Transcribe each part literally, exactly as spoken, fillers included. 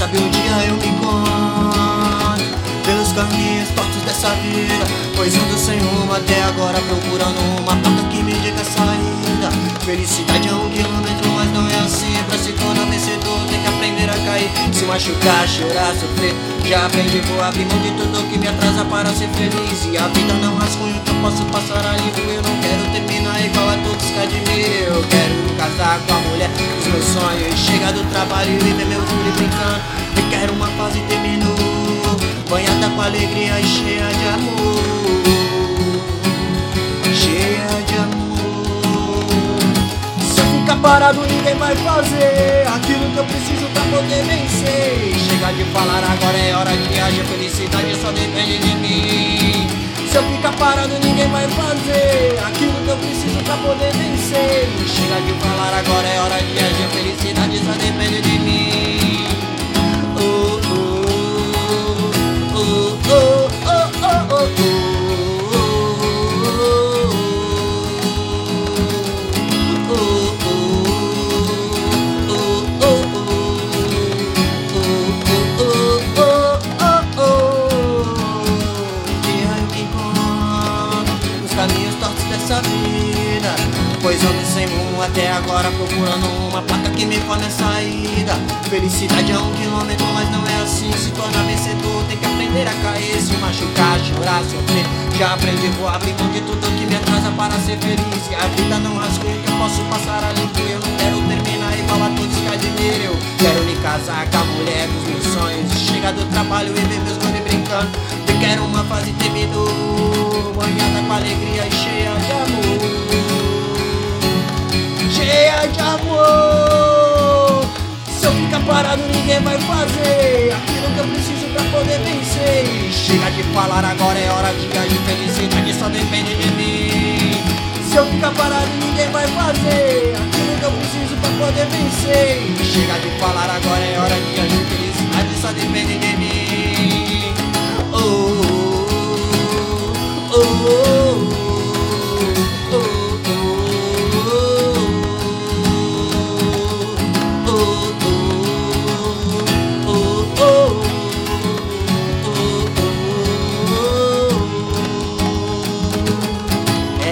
sabe um dia eu me encontro pelos caminhos tortos dessa vida, pois ando sem rumo até agora, procurando uma porta que me diga a saída. Felicidade é um quilômetro, mas não é assim. Pra se tornar vencedor tem que aprender a cair, se machucar, chorar, sofrer. Já aprendi, vou abrir mão de tudo que me atrasa para ser feliz. E a vida não rascunho que eu posso passar a limpo. Eu não quero terminar igual a todos que admiro. Eu quero casar com a mulher dos meus sonhos, chegar do trabalho e ver meu filho brincando. Eu quero uma fase terminou, banhada com alegria e cheia de amor, cheia de amor. Se eu ficar parado ninguém vai fazer aquilo que eu preciso pra poder vencer. Chega de falar, agora é hora de agir, felicidade só depende de mim. Se eu ficar parado ninguém vai fazer aquilo que eu preciso pra poder vencer. Chega de falar, agora é hora de agir, felicidade só depende de mim. Oh, oh, oh, oh, oh, oh, oh, oh. Caminhos tortos dessa vida, pois ando sem rumo até agora, procurando uma placa que me forne a saída. Felicidade é um quilômetro, mas não é assim. Se tornar vencedor tem que aprender a cair, se machucar, chorar, sofrer. Já aprendi, vou abrir mão de tudo que me atrasa para ser feliz. E a vida não rascunho que eu posso passar a limpo. Eu não quero terminar igual a todos que admiro. Eu quero me casar com a mulher dos meus sonhos, chegar do trabalho e ver meus guri brincando. Eu quero uma fase terminou, banhada com alegria e cheia de amor, cheia de amor. Se eu ficar parado ninguém vai fazer aquilo que eu preciso pra poder vencer. Chega de falar, agora é hora de agir, felicidade só depende de mim. Se eu ficar parado ninguém vai fazer aquilo que eu preciso pra poder vencer. Chega de falar, agora é hora de agir, felicidade só depende de mim. Oh, oh, oh, oh, é,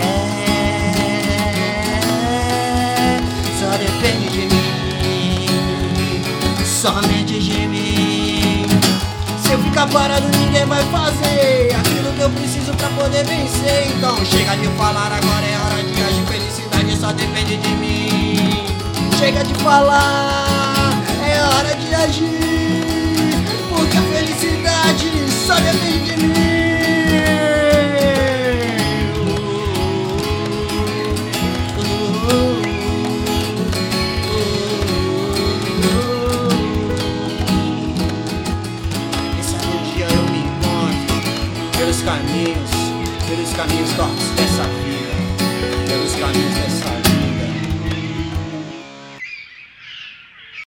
só depende de mim, somente de mim. Se eu ficar parado ninguém vai fazer aquilo que eu preciso pra poder vencer. Então chega de falar, agora é hora de agir, felicidade só depende de mim. Chega de falar, é hora de agir, porque a felicidade só depende de mim. Pelos caminhos, pelos caminhos tortos dessa vida, pelos caminhos dessa